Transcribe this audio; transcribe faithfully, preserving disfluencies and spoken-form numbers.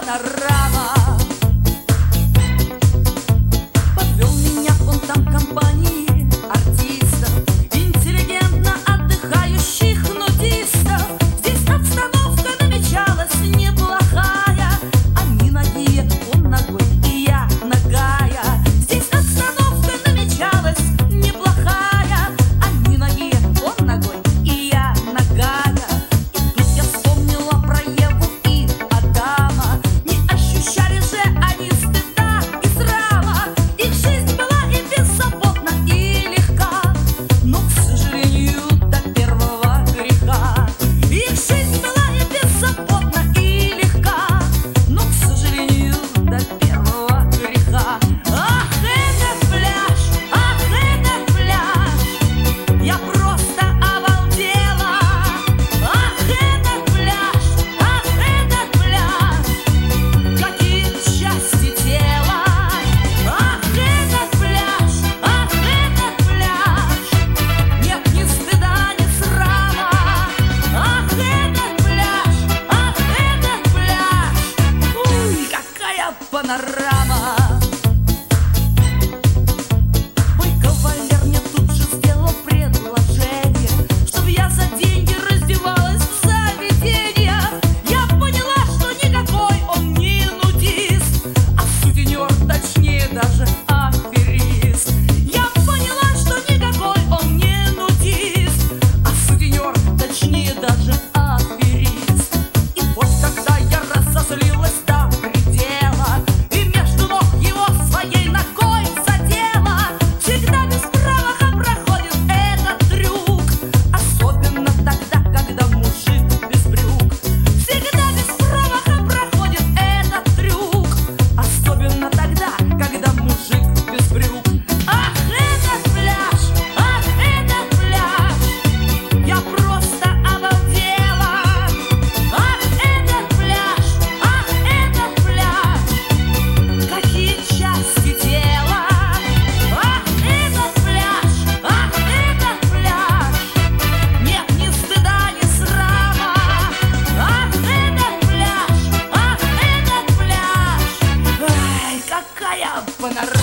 панорама. Подвел меня он там компании артистов, интеллигентно отдыхающих нудистов. Здесь обстановка намечалась неплохая, они ноги, он ногой, и я ногая. Здесь обстановка намечалась неплохая, они ноги, он ногой, и я ногая. И тут я вспомнила про Еву и Адама. Не ощущали же они стыда и срама. Их жизнь была и беззаботна, и легка, но, к сожалению, до первого греха. Их жизнь была и беззаботна, и легка, но, к сожалению, до первого греха. Ах, этот пляж, ах, этот пляж, я просто обалдела. Ах, этот пляж, ах, этот пляж, какие части тела. Ах, этот пляж, ах, этот пляж, нет ни стыда, ни срама. Ах, этот пляж, ах, этот пляж, уй, какая панорама. Мой кавалер мне тут же сделал предложение, чтоб я за деньги раздевалась в заведениях. Я поняла, что никакой он не нудист, а сутенер, точнее даже аферист. Я поняла, что никакой он не нудист, а сутенер, точнее даже аферист. И вот когда я разозлилась до предела и между ног его своей ногой задела, всегда без промаха проходит этот трюк, особенно тогда, когда мужик без брюк. Всегда без промаха проходит этот трюк, особенно тогда, когда мужик без брюк. Ах, этот пляж, ах, этот пляж, я просто обалдела. Ах, этот пляж, ах, этот пляж, какие части тела. Ах, этот пляж, ах, этот пляж, нет ни стыда, ни срама. Ах, этот пляж, ах, этот пляж, ай, какая панорама.